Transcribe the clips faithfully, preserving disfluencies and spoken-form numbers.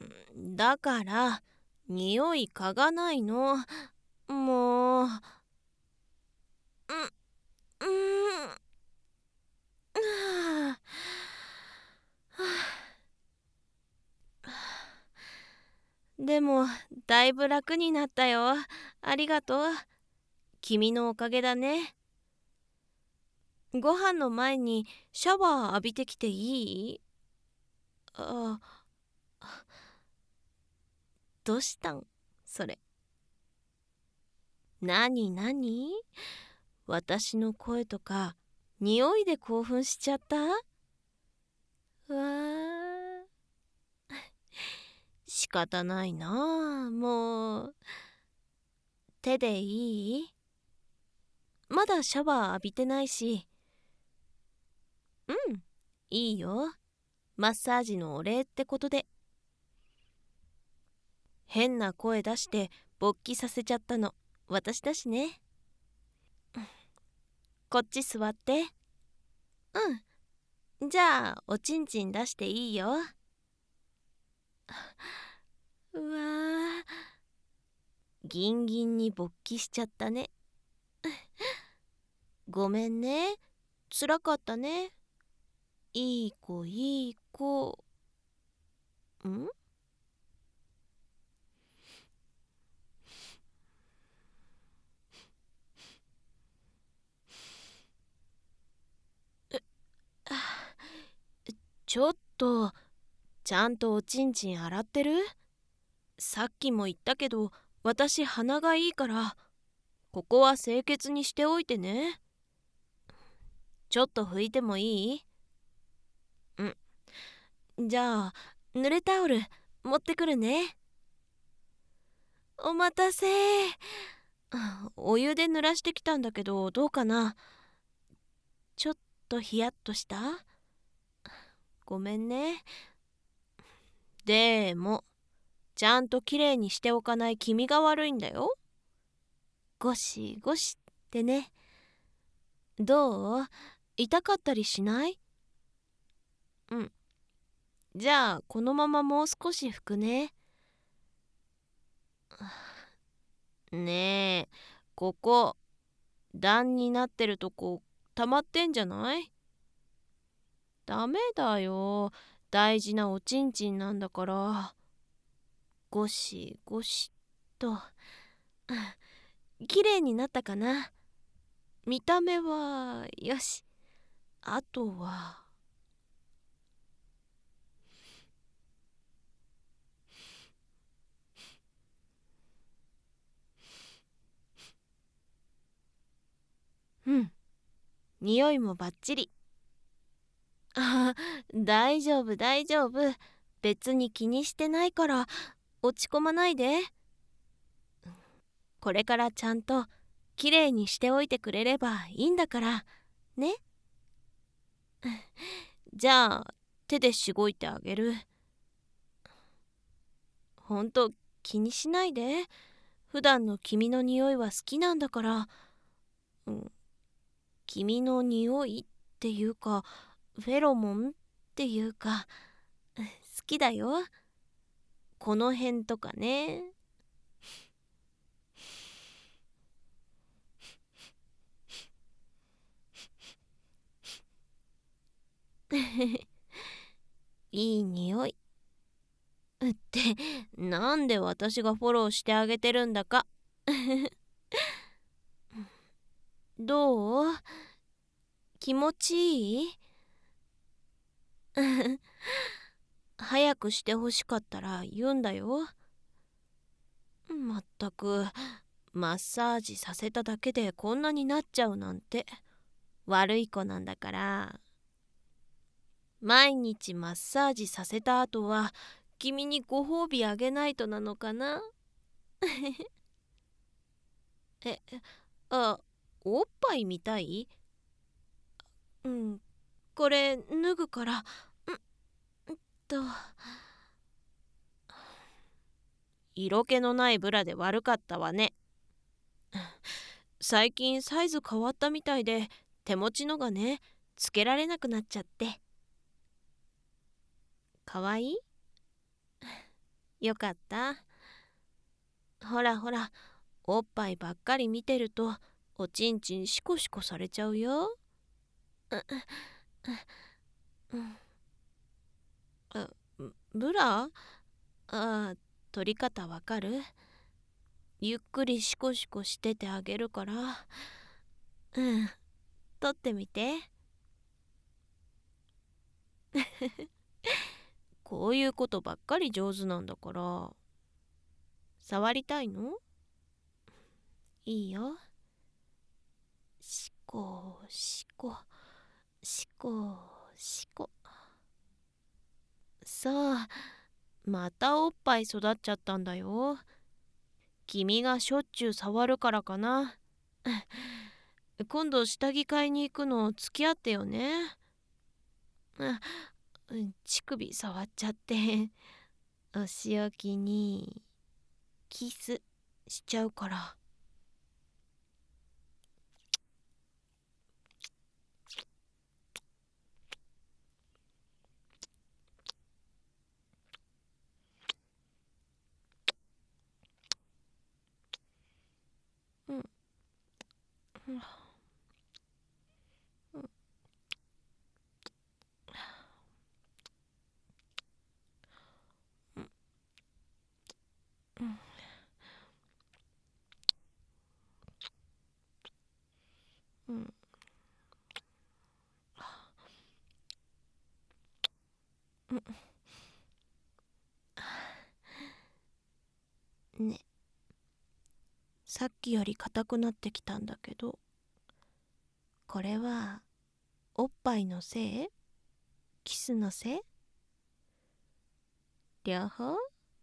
だから匂い嗅がないの。もう、うん、うん、はあ、はあ、でもだいぶ楽になったよ。ありがとう。君のおかげだね。ご飯の前にシャワー浴びてきていい？あ、どうしたんそれ。なになに？私の声とか匂いで興奮しちゃった？わー、仕方ないなあ。もう手でいい？まだシャワー浴びてないし。うん、いいよ。マッサージのお礼ってことで。変な声出して勃起させちゃったの私だしね。こっち座って。うん、じゃあおちんちん出していいよ。うわー、ギンギンに勃起しちゃったね。ごめんね、つらかったね。いい子いい子。んちょっと、ちゃんとおちんちん洗ってる？さっきも言ったけど私鼻がいいからここは清潔にしておいてね。ちょっと拭いてもいい？うん、じゃあ濡れタオル持ってくるね。お待たせ。お湯で濡らしてきたんだけどどうかな？ちょっとヒヤッとした？ごめんね。でもちゃんときれいにしておかない君が悪いんだよ。ゴシゴシってね。どう？痛かったりしない？うん。じゃあこのままもう少し拭くね。ねえ、ここ段になってるとこ溜まってんじゃない？ダメだよ。大事なおちんちんなんだから。ゴシゴシっと。きれいになったかな？見た目はよし。あとは。うん、匂いもバッチリ。あ、大丈夫大丈夫。別に気にしてないから落ち込まないで。これからちゃんときれいにしておいてくれればいいんだからね。じゃあ手でしごいてあげる。ほんと気にしないで。普段の君の匂いは好きなんだから。うん、君の匂いっていうかフェロモンっていうか好きだよ。この辺とかね。いい匂いってなんで私がフォローしてあげてるんだか。どう？気持ちいい？早くしてほしかったら言うんだよ。まったくマッサージさせただけでこんなになっちゃうなんて悪い子なんだから。毎日マッサージさせた後は君にご褒美あげないとなのかな？え、あ、おっぱい見たい？うん、これ脱ぐから。んと色気のないブラで悪かったわね。最近サイズ変わったみたいで手持ちのがねつけられなくなっちゃって。かわいい？ よかった。ほらほら、おっぱいばっかり見てるとおちんちんシコシコされちゃうよ。うううんあブラああ、取り方わかる？ゆっくりシコシコしててあげるから。うん、取ってみて。こういうことばっかり上手なんだから。触りたいの？いいよ。シコシコシコシコ。さあ、またおっぱい育っちゃったんだよ。君がしょっちゅう触るからかな。今度下着買いに行くの付き合ってよね。あ、乳首触っちゃってお仕置きにキスしちゃうから。うんうんうんうんね、さっきより硬くなってきたんだけど、これはおっぱいのせい？キスのせい？両方？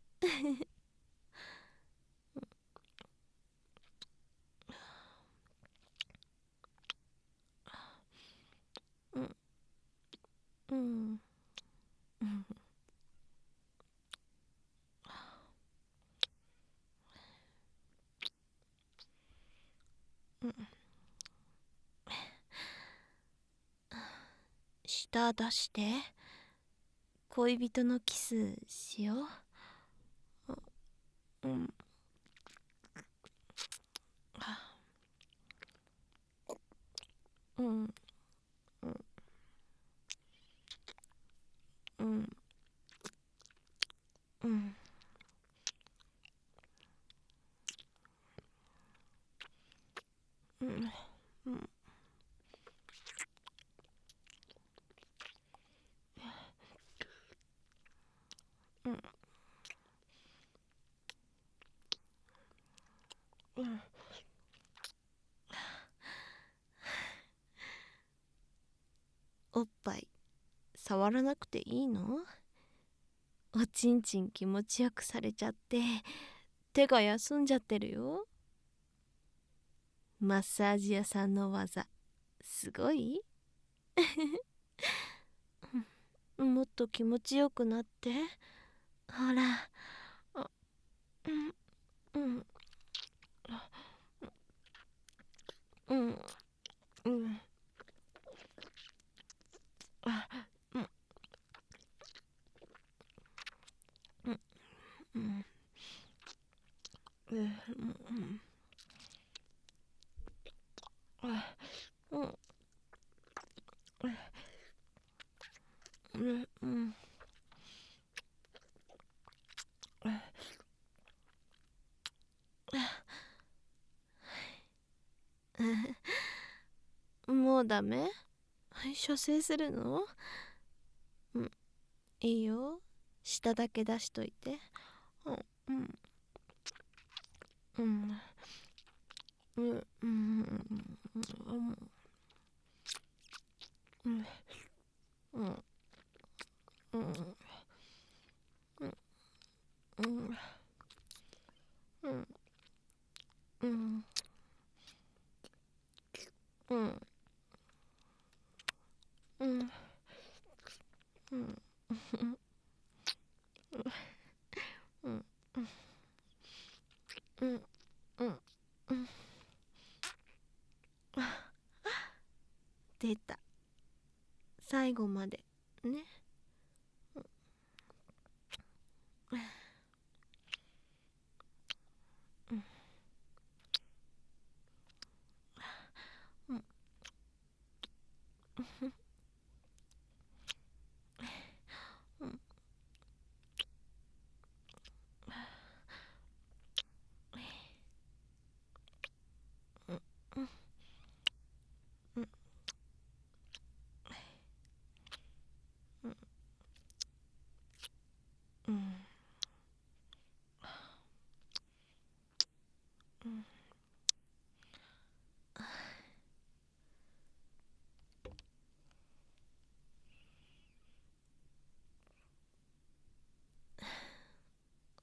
うんうんうんうん。舌出して。恋人のキスしよう。うんうんうんうんうんうんうんうんうん。おっぱい触らなくていいの？おちんちん気持ちよくされちゃって手が休んじゃってるよ。マッサージ屋さんの技すごい？もっと気持ちよくなって。ほら。あうんうんうんうんあうんうんうんうんうんあうんうんうんもうダメ？射精するの？うん、いいよ。下だけ出しといて。うんうんうんうんうんうんうんうんうんうんうんうんうんうんうんうんうんうんうん出た。最後までね。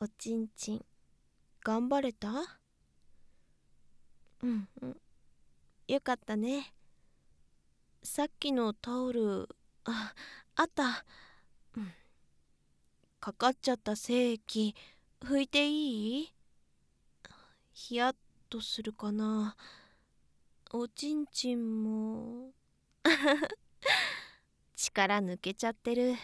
おちんちん頑張れた？うんうん、よかったね。さっきのタオル、あ、あった。うん、かかっちゃった精液拭いていい？ヒヤッとするかな。おちんちんも力抜けちゃってる。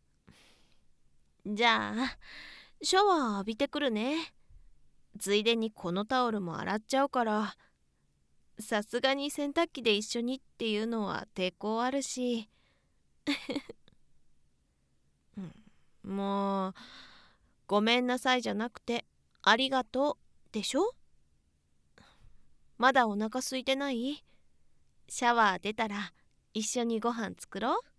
じゃあシャワー浴びてくるね。ついでにこのタオルも洗っちゃうから。さすがに洗濯機で一緒にっていうのは抵抗あるし。うん、もうごめんなさいじゃなくてありがとうでしょ。まだお腹空いてない？シャワー出たら一緒にご飯作ろう。